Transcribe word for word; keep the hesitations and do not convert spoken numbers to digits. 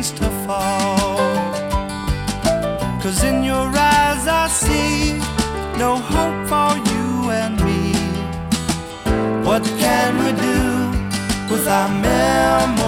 begins to fall. 'Cause in your eyes I see no hope for you and me. What can we do with our memories?